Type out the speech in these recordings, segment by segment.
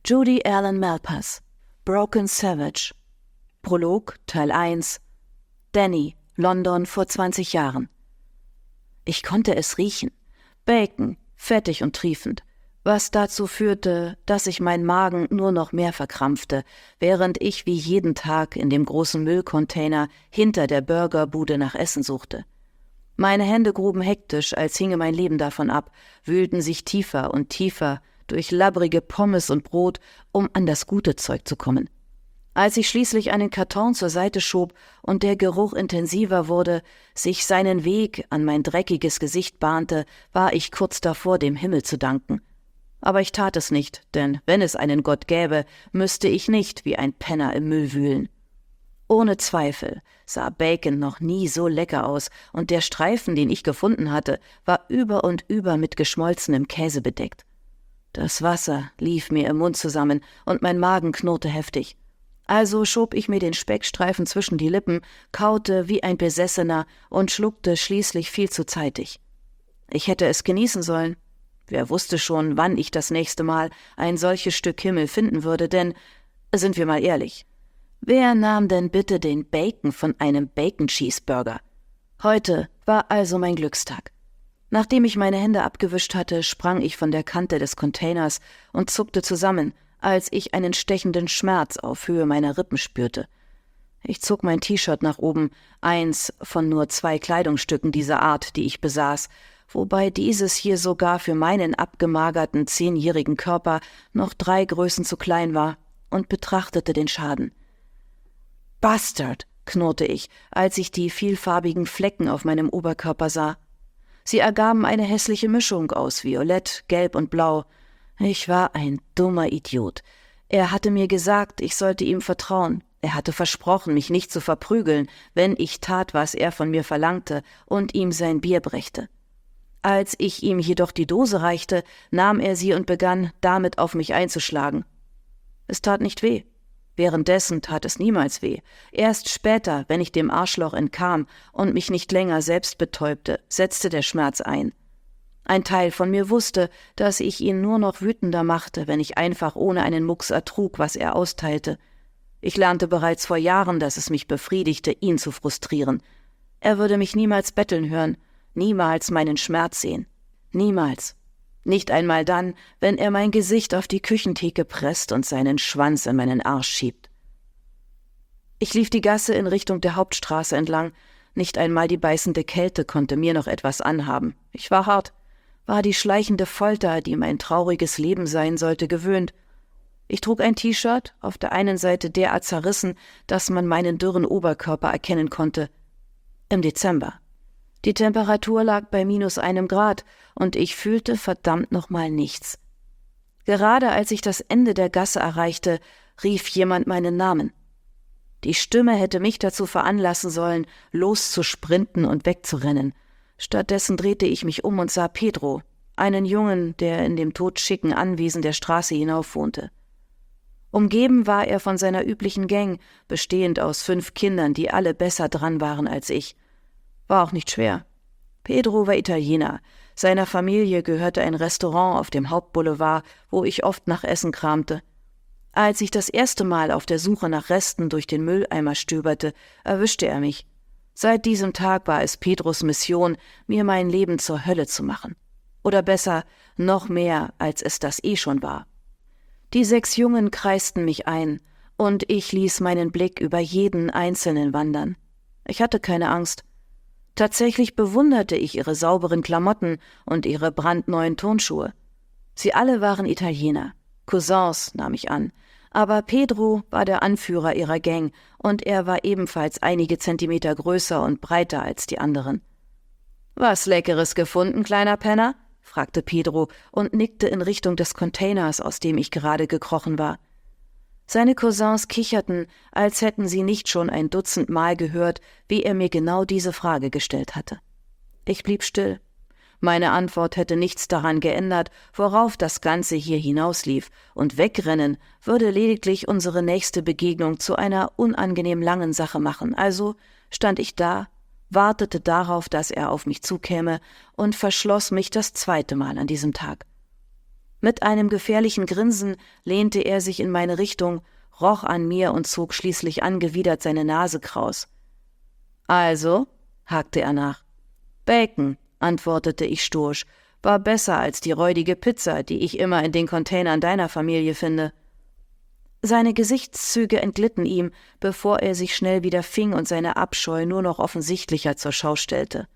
Judy Allen Malpass, Broken Savage. Prolog, Teil 1. Danny, London vor 20 Jahren. Ich konnte es riechen. Bacon, fettig und triefend. Was dazu führte, dass sich mein Magen nur noch mehr verkrampfte, während ich wie jeden Tag in dem großen Müllcontainer hinter der Burgerbude nach Essen suchte. Meine Hände gruben hektisch, als hinge mein Leben davon ab, wühlten sich tiefer und tiefer durch labbrige Pommes und Brot, um an das gute Zeug zu kommen. Als ich schließlich einen Karton zur Seite schob und der Geruch intensiver wurde, sich seinen Weg an mein dreckiges Gesicht bahnte, war ich kurz davor, dem Himmel zu danken. Aber ich tat es nicht, denn wenn es einen Gott gäbe, müsste ich nicht wie ein Penner im Müll wühlen. Ohne Zweifel sah Bacon noch nie so lecker aus, und der Streifen, den ich gefunden hatte, war über und über mit geschmolzenem Käse bedeckt. Das Wasser lief mir im Mund zusammen und mein Magen knurrte heftig. Also schob ich mir den Speckstreifen zwischen die Lippen, kaute wie ein Besessener und schluckte schließlich viel zu zeitig. Ich hätte es genießen sollen. Wer wusste schon, wann ich das nächste Mal ein solches Stück Himmel finden würde, denn, sind wir mal ehrlich, wer nahm denn bitte den Bacon von einem Bacon-Cheeseburger? Heute war also mein Glückstag. Nachdem ich meine Hände abgewischt hatte, sprang ich von der Kante des Containers und zuckte zusammen, als ich einen stechenden Schmerz auf Höhe meiner Rippen spürte. Ich zog mein T-Shirt nach oben, eins von nur 2 Kleidungsstücken dieser Art, die ich besaß, wobei dieses hier sogar für meinen abgemagerten 10-jährigen Körper noch 3 Größen zu klein war, und betrachtete den Schaden. »Bastard«, knurrte ich, als ich die vielfarbigen Flecken auf meinem Oberkörper sah. Sie ergaben eine hässliche Mischung aus Violett, Gelb und Blau. Ich war ein dummer Idiot. Er hatte mir gesagt, ich sollte ihm vertrauen. Er hatte versprochen, mich nicht zu verprügeln, wenn ich tat, was er von mir verlangte, und ihm sein Bier brächte. Als ich ihm jedoch die Dose reichte, nahm er sie und begann, damit auf mich einzuschlagen. Es tat nicht weh. Währenddessen tat es niemals weh. Erst später, wenn ich dem Arschloch entkam und mich nicht länger selbst betäubte, setzte der Schmerz ein. Ein Teil von mir wusste, dass ich ihn nur noch wütender machte, wenn ich einfach ohne einen Mucks ertrug, was er austeilte. Ich lernte bereits vor Jahren, dass es mich befriedigte, ihn zu frustrieren. Er würde mich niemals betteln hören, niemals meinen Schmerz sehen. Niemals. Nicht einmal dann, wenn er mein Gesicht auf die Küchentheke presst und seinen Schwanz in meinen Arsch schiebt. Ich lief die Gasse in Richtung der Hauptstraße entlang. Nicht einmal die beißende Kälte konnte mir noch etwas anhaben. Ich war hart, war die schleichende Folter, die mein trauriges Leben sein sollte, gewöhnt. Ich trug ein T-Shirt, auf der einen Seite derart zerrissen, dass man meinen dürren Oberkörper erkennen konnte. Im Dezember. Die Temperatur lag bei -1 Grad und ich fühlte verdammt nochmal nichts. Gerade als ich das Ende der Gasse erreichte, rief jemand meinen Namen. Die Stimme hätte mich dazu veranlassen sollen, loszusprinten und wegzurennen. Stattdessen drehte ich mich um und sah Pedro, einen Jungen, der in dem totschicken Anwesen der Straße hinauf wohnte. Umgeben war er von seiner üblichen Gang, bestehend aus 5 Kindern, die alle besser dran waren als ich. War auch nicht schwer. Pedro war Italiener. Seiner Familie gehörte ein Restaurant auf dem Hauptboulevard, wo ich oft nach Essen kramte. Als ich das erste Mal auf der Suche nach Resten durch den Mülleimer stöberte, erwischte er mich. Seit diesem Tag war es Pedros Mission, mir mein Leben zur Hölle zu machen. Oder besser, noch mehr, als es das schon war. Die 6 Jungen kreisten mich ein, und ich ließ meinen Blick über jeden Einzelnen wandern. Ich hatte keine Angst. Tatsächlich bewunderte ich ihre sauberen Klamotten und ihre brandneuen Turnschuhe. Sie alle waren Italiener, Cousins, nahm ich an, aber Pedro war der Anführer ihrer Gang und er war ebenfalls einige Zentimeter größer und breiter als die anderen. »Was Leckeres gefunden, kleiner Penner?« fragte Pedro und nickte in Richtung des Containers, aus dem ich gerade gekrochen war. Seine Cousins kicherten, als hätten sie nicht schon ein Dutzend Mal gehört, wie er mir genau diese Frage gestellt hatte. Ich blieb still. Meine Antwort hätte nichts daran geändert, worauf das Ganze hier hinauslief, und wegrennen würde lediglich unsere nächste Begegnung zu einer unangenehm langen Sache machen. Also stand ich da, wartete darauf, dass er auf mich zukäme, und verschloss mich das 2. Mal an diesem Tag. Mit einem gefährlichen Grinsen lehnte er sich in meine Richtung, roch an mir und zog schließlich angewidert seine Nase kraus. »Also?« hakte er nach. »Bacon«, antwortete ich stoisch, »war besser als die räudige Pizza, die ich immer in den Containern deiner Familie finde.« Seine Gesichtszüge entglitten ihm, bevor er sich schnell wieder fing und seine Abscheu nur noch offensichtlicher zur Schau stellte.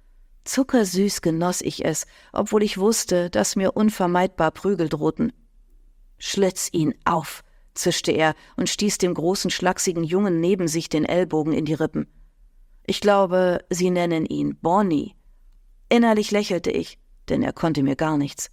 Zuckersüß genoss ich es, obwohl ich wusste, dass mir unvermeidbar Prügel drohten. »Schlitz ihn auf«, zischte er und stieß dem großen, schlachsigen Jungen neben sich den Ellbogen in die Rippen. »Ich glaube, Sie nennen ihn Bonnie.« Innerlich lächelte ich, denn er konnte mir gar nichts.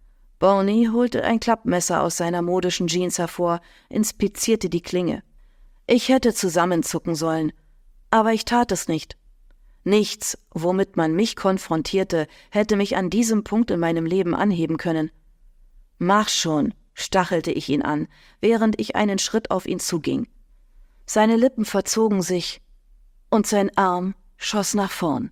Bonnie holte ein Klappmesser aus seiner modischen Jeans hervor, inspizierte die Klinge. Ich hätte zusammenzucken sollen, aber ich tat es nicht. Nichts, womit man mich konfrontierte, hätte mich an diesem Punkt in meinem Leben anheben können. »Mach schon«, stachelte ich ihn an, während ich einen Schritt auf ihn zuging. Seine Lippen verzogen sich, und sein Arm schoss nach vorn.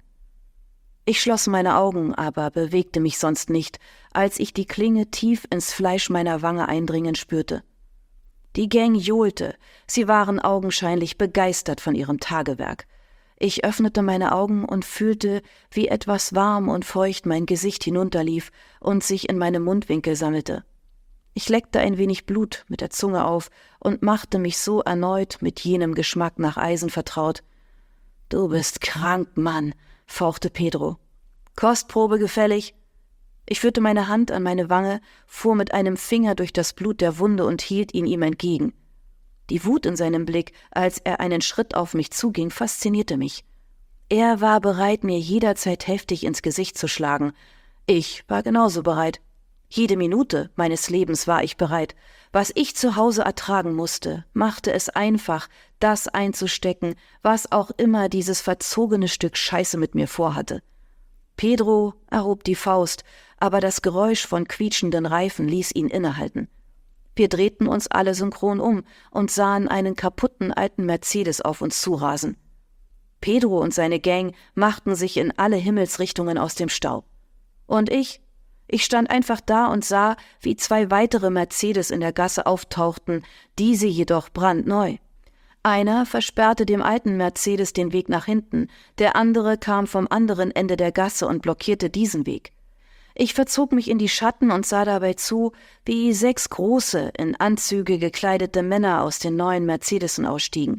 Ich schloss meine Augen, aber bewegte mich sonst nicht, als ich die Klinge tief ins Fleisch meiner Wange eindringen spürte. Die Gang johlte, sie waren augenscheinlich begeistert von ihrem Tagewerk. Ich öffnete meine Augen und fühlte, wie etwas warm und feucht mein Gesicht hinunterlief und sich in meinem Mundwinkel sammelte. Ich leckte ein wenig Blut mit der Zunge auf und machte mich so erneut mit jenem Geschmack nach Eisen vertraut. »Du bist krank, Mann«, fauchte Pedro. »Kostprobe gefällig?« Ich führte meine Hand an meine Wange, fuhr mit einem Finger durch das Blut der Wunde und hielt ihn ihm entgegen. Die Wut in seinem Blick, als er einen Schritt auf mich zuging, faszinierte mich. Er war bereit, mir jederzeit heftig ins Gesicht zu schlagen. Ich war genauso bereit. Jede Minute meines Lebens war ich bereit. Was ich zu Hause ertragen musste, machte es einfach, das einzustecken, was auch immer dieses verzogene Stück Scheiße mit mir vorhatte. Pedro erhob die Faust, aber das Geräusch von quietschenden Reifen ließ ihn innehalten. Wir drehten uns alle synchron um und sahen einen kaputten alten Mercedes auf uns zurasen. Pedro und seine Gang machten sich in alle Himmelsrichtungen aus dem Staub. Und ich stand einfach da und sah, wie 2 weitere Mercedes in der Gasse auftauchten, diese jedoch brandneu. Einer versperrte dem alten Mercedes den Weg nach hinten, der andere kam vom anderen Ende der Gasse und blockierte diesen Weg. Ich verzog mich in die Schatten und sah dabei zu, wie 6 große, in Anzüge gekleidete Männer aus den neuen Mercedesen ausstiegen.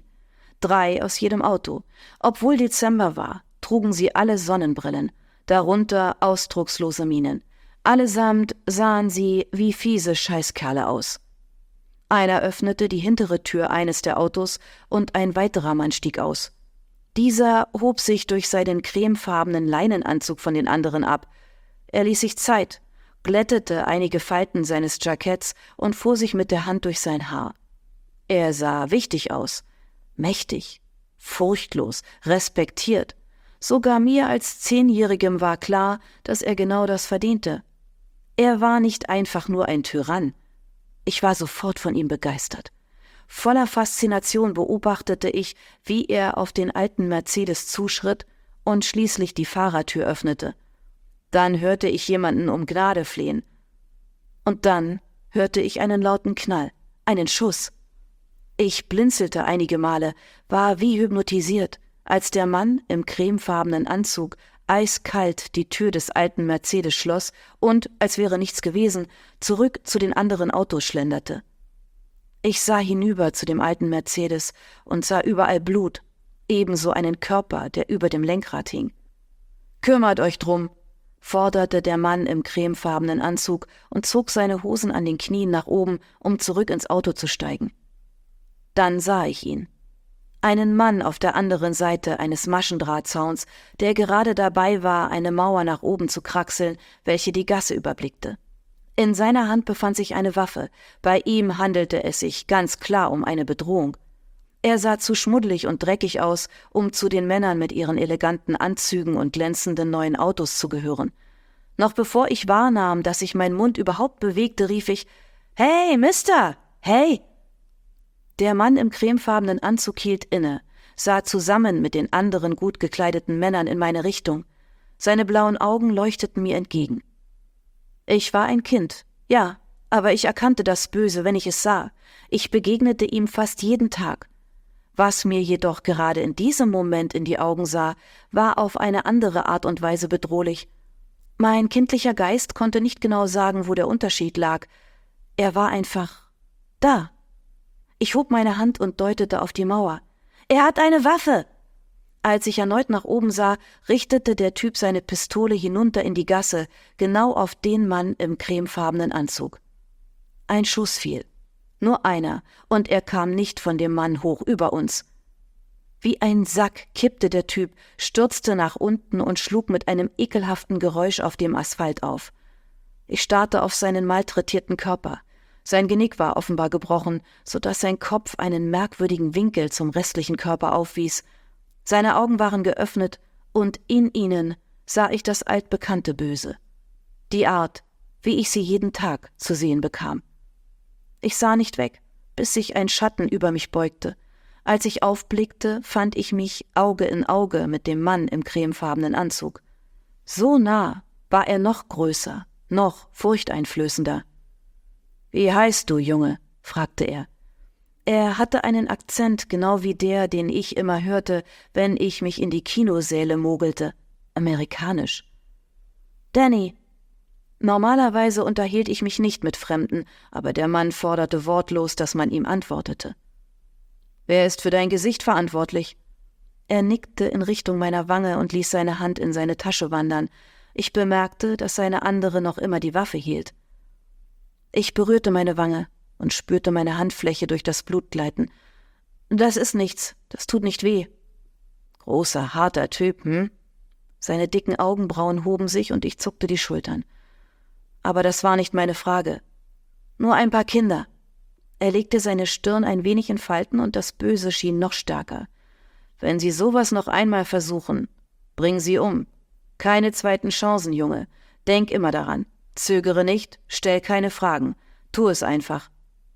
3 aus jedem Auto. Obwohl Dezember war, trugen sie alle Sonnenbrillen, darunter ausdruckslose Mienen. Allesamt sahen sie wie fiese Scheißkerle aus. Einer öffnete die hintere Tür eines der Autos und ein weiterer Mann stieg aus. Dieser hob sich durch seinen cremefarbenen Leinenanzug von den anderen ab. Er ließ sich Zeit, glättete einige Falten seines Jacketts und fuhr sich mit der Hand durch sein Haar. Er sah wichtig aus, mächtig, furchtlos, respektiert. Sogar mir als 10-Jährigem war klar, dass er genau das verdiente. Er war nicht einfach nur ein Tyrann. Ich war sofort von ihm begeistert. Voller Faszination beobachtete ich, wie er auf den alten Mercedes zuschritt und schließlich die Fahrertür öffnete. Dann hörte ich jemanden um Gnade flehen. Und dann hörte ich einen lauten Knall, einen Schuss. Ich blinzelte einige Male, war wie hypnotisiert, als der Mann im cremefarbenen Anzug eiskalt die Tür des alten Mercedes schloss und, als wäre nichts gewesen, zurück zu den anderen Autos schlenderte. Ich sah hinüber zu dem alten Mercedes und sah überall Blut, ebenso einen Körper, der über dem Lenkrad hing. »Kümmert euch drum«, forderte der Mann im cremefarbenen Anzug und zog seine Hosen an den Knien nach oben, um zurück ins Auto zu steigen. Dann sah ich ihn. Einen Mann auf der anderen Seite eines Maschendrahtzauns, der gerade dabei war, eine Mauer nach oben zu kraxeln, welche die Gasse überblickte. In seiner Hand befand sich eine Waffe. Bei ihm handelte es sich ganz klar um eine Bedrohung. Er sah zu schmuddelig und dreckig aus, um zu den Männern mit ihren eleganten Anzügen und glänzenden neuen Autos zu gehören. Noch bevor ich wahrnahm, dass sich mein Mund überhaupt bewegte, rief ich: »Hey, Mister! Hey!« Der Mann im cremefarbenen Anzug hielt inne, sah zusammen mit den anderen gut gekleideten Männern in meine Richtung. Seine blauen Augen leuchteten mir entgegen. Ich war ein Kind, ja, Aber ich erkannte das Böse, wenn ich es sah. Ich begegnete ihm fast jeden Tag. Was mir jedoch gerade in diesem Moment in die Augen sah, war auf eine andere Art und Weise bedrohlich. Mein kindlicher Geist konnte nicht genau sagen, wo der Unterschied lag. Er war einfach da. Ich hob meine Hand und deutete auf die Mauer. »Er hat eine Waffe!« Als ich erneut nach oben sah, richtete der Typ seine Pistole hinunter in die Gasse, genau auf den Mann im cremefarbenen Anzug. Ein Schuss fiel. Nur einer, und er kam nicht von dem Mann hoch über uns. Wie ein Sack kippte der Typ, stürzte nach unten und schlug mit einem ekelhaften Geräusch auf dem Asphalt auf. Ich starrte auf seinen malträtierten Körper. Sein Genick war offenbar gebrochen, so dass sein Kopf einen merkwürdigen Winkel zum restlichen Körper aufwies. Seine Augen waren geöffnet, und in ihnen sah ich das altbekannte Böse. Die Art, wie ich sie jeden Tag zu sehen bekam. Ich sah nicht weg, bis sich ein Schatten über mich beugte. Als ich aufblickte, fand ich mich Auge in Auge mit dem Mann im cremefarbenen Anzug. So nah war er noch größer, noch furchteinflößender. »Wie heißt du, Junge?« fragte er. Er hatte einen Akzent, genau wie der, den ich immer hörte, wenn ich mich in die Kinosäle mogelte. Amerikanisch. »Danny.« Normalerweise unterhielt ich mich nicht mit Fremden, aber der Mann forderte wortlos, dass man ihm antwortete. »Wer ist für dein Gesicht verantwortlich?« Er nickte in Richtung meiner Wange und ließ seine Hand in seine Tasche wandern. Ich bemerkte, dass seine andere noch immer die Waffe hielt. Ich berührte meine Wange und spürte meine Handfläche durch das Blut gleiten. »Das ist nichts, das tut nicht weh.« »Großer, harter Typ, hm?« Seine dicken Augenbrauen hoben sich und ich zuckte die Schultern. Aber das war nicht meine Frage. »Nur ein paar Kinder.« Er legte seine Stirn ein wenig in Falten und das Böse schien noch stärker. »Wenn Sie sowas noch einmal versuchen, bring sie um. Keine zweiten Chancen, Junge. Denk immer daran. Zögere nicht, stell keine Fragen. Tu es einfach.«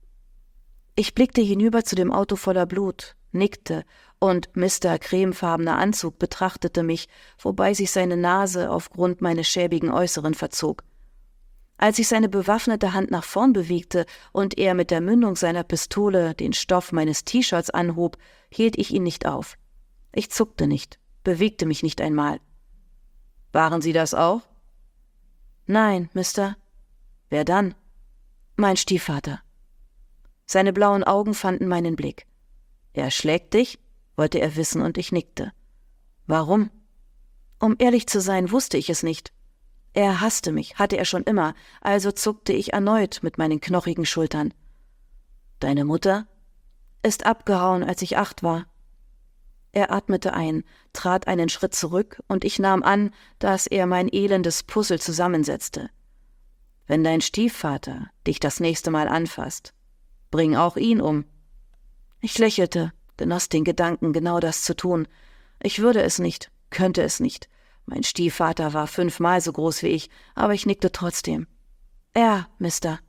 Ich blickte hinüber zu dem Auto voller Blut, nickte, und Mr. cremefarbener Anzug betrachtete mich, wobei sich seine Nase aufgrund meines schäbigen Äußeren verzog. Als ich seine bewaffnete Hand nach vorn bewegte und er mit der Mündung seiner Pistole den Stoff meines T-Shirts anhob, hielt ich ihn nicht auf. Ich zuckte nicht, bewegte mich nicht einmal. »Waren Sie das auch?« »Nein, Mister.« »Wer dann?« »Mein Stiefvater.« Seine blauen Augen fanden meinen Blick. »Er schlägt dich?« wollte er wissen, und ich nickte. »Warum?« Um ehrlich zu sein, wusste ich es nicht. Er hasste mich, hatte er schon immer, also zuckte ich erneut mit meinen knochigen Schultern. »Deine Mutter?« »Ist abgehauen, als ich 8 war.« Er atmete ein, trat einen Schritt zurück, und ich nahm an, dass er mein elendes Puzzle zusammensetzte. »Wenn dein Stiefvater dich das nächste Mal anfasst, bring auch ihn um.« Ich lächelte, genoss den Gedanken, genau das zu tun. Ich würde es nicht, könnte es nicht. Mein Stiefvater war 5-mal so groß wie ich, aber ich nickte trotzdem. »Ja, Mister.«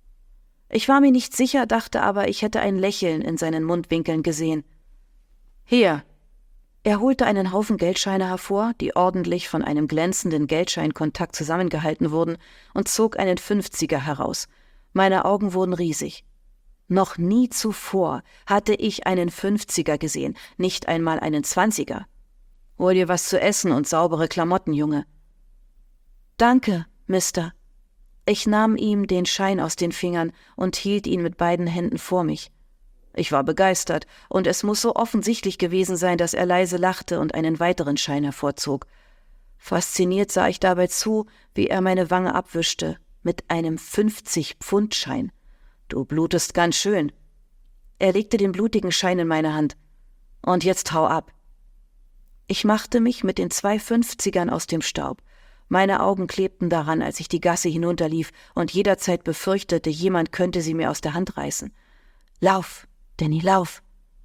Ich war mir nicht sicher, dachte aber, ich hätte ein Lächeln in seinen Mundwinkeln gesehen. »Hier.« Er holte einen Haufen Geldscheine hervor, die ordentlich von einem glänzenden Geldscheinkontakt zusammengehalten wurden, und zog einen 50er heraus. Meine Augen wurden riesig. Noch nie zuvor hatte ich einen 50er gesehen, nicht einmal einen 20er. »Hol dir was zu essen und saubere Klamotten, Junge.« »Danke, Mister.« Ich nahm ihm den Schein aus den Fingern und hielt ihn mit beiden Händen vor mich. Ich war begeistert, und es muss so offensichtlich gewesen sein, dass er leise lachte und einen weiteren Schein hervorzog. Fasziniert sah ich dabei zu, wie er meine Wange abwischte, mit einem 50-Pfund-Schein. »Du blutest ganz schön.« Er legte den blutigen Schein in meine Hand. »Und jetzt hau ab.« Ich machte mich mit den 2 50ern aus dem Staub. Meine Augen klebten daran, als ich die Gasse hinunterlief und jederzeit befürchtete, jemand könnte sie mir aus der Hand reißen. »Lauf, Danny, lauf!«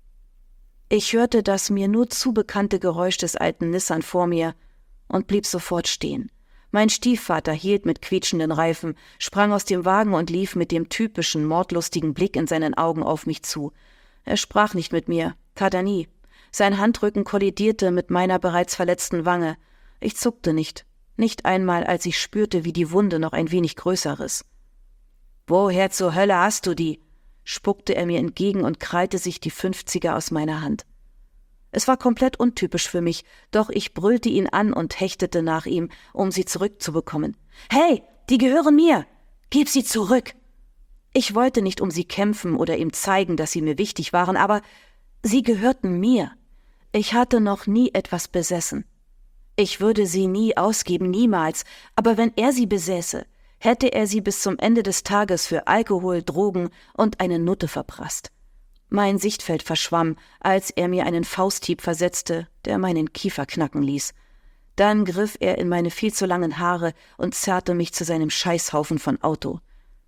Ich hörte das mir nur zu bekannte Geräusch des alten Nissan vor mir und blieb sofort stehen. Mein Stiefvater hielt mit quietschenden Reifen, sprang aus dem Wagen und lief mit dem typischen mordlustigen Blick in seinen Augen auf mich zu. Er sprach nicht mit mir, tat er nie. Sein Handrücken kollidierte mit meiner bereits verletzten Wange. Ich zuckte nicht einmal, als ich spürte, wie die Wunde noch ein wenig größer riss. Woher zur Hölle hast du die?« spuckte er mir entgegen und krallte sich die 50er aus meiner Hand. Es war komplett untypisch für mich, doch ich brüllte ihn an und hechtete nach ihm, um sie zurückzubekommen. »Hey, die gehören mir! Gib sie zurück!« Ich wollte nicht um sie kämpfen oder ihm zeigen, dass sie mir wichtig waren, aber sie gehörten mir. Ich hatte noch nie etwas besessen. Ich würde sie nie ausgeben, niemals, aber wenn er sie besäße, hätte er sie bis zum Ende des Tages für Alkohol, Drogen und eine Nutte verprasst. Mein Sichtfeld verschwamm, als er mir einen Fausthieb versetzte, der meinen Kiefer knacken ließ. Dann griff er in meine viel zu langen Haare und zerrte mich zu seinem Scheißhaufen von Auto.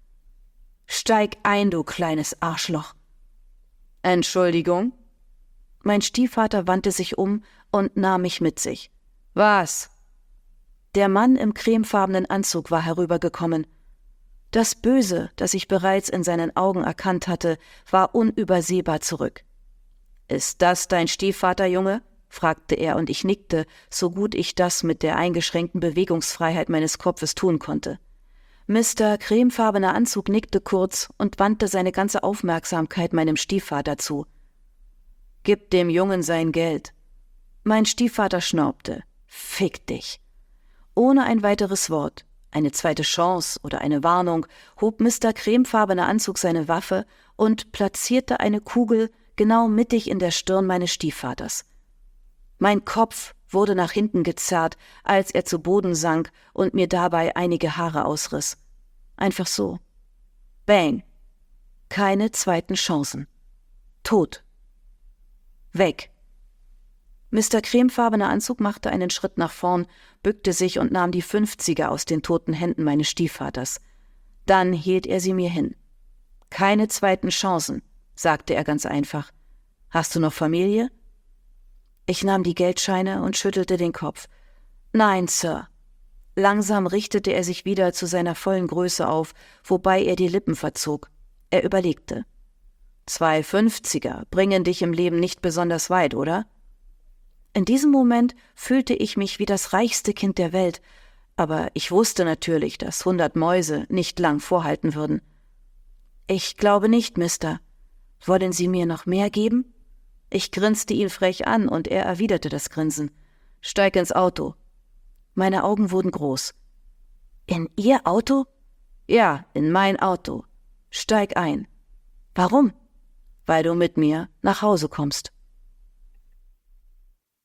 »Steig ein, du kleines Arschloch!« »Entschuldigung?« Mein Stiefvater wandte sich um und nahm mich mit sich. »Was?« Der Mann im cremefarbenen Anzug war herübergekommen. Das Böse, das ich bereits in seinen Augen erkannt hatte, war unübersehbar zurück. »Ist das dein Stiefvater, Junge?« fragte er, und ich nickte, so gut ich das mit der eingeschränkten Bewegungsfreiheit meines Kopfes tun konnte. Mr. Cremefarbener Anzug nickte kurz und wandte seine ganze Aufmerksamkeit meinem Stiefvater zu. »Gib dem Jungen sein Geld.« Mein Stiefvater schnaubte. »Fick dich!« Ohne ein weiteres Wort, eine zweite Chance oder eine Warnung, hob Mr. Cremefarbener Anzug seine Waffe und platzierte eine Kugel genau mittig in der Stirn meines Stiefvaters. Mein Kopf wurde nach hinten gezerrt, als er zu Boden sank und mir dabei einige Haare ausriss. Einfach so. Bang. Keine zweiten Chancen. Tot. Weg. Mr. Cremefarbener Anzug machte einen Schritt nach vorn, bückte sich und nahm die 50er aus den toten Händen meines Stiefvaters. Dann hielt er sie mir hin. »Keine zweiten Chancen«, sagte er ganz einfach. »Hast du noch Familie?« Ich nahm die Geldscheine und schüttelte den Kopf. »Nein, Sir.« Langsam richtete er sich wieder zu seiner vollen Größe auf, wobei er die Lippen verzog. Er überlegte. »2 50er bringen dich im Leben nicht besonders weit, oder?« In diesem Moment fühlte ich mich wie das reichste Kind der Welt, aber ich wusste natürlich, dass 100 Mäuse nicht lang vorhalten würden. »Ich glaube nicht, Mister. Wollen Sie mir noch mehr geben?« Ich grinste ihn frech an und er erwiderte das Grinsen. »Steig ins Auto.« Meine Augen wurden groß. »In Ihr Auto?« »Ja, in mein Auto. Steig ein.« »Warum?« »Weil du mit mir nach Hause kommst.«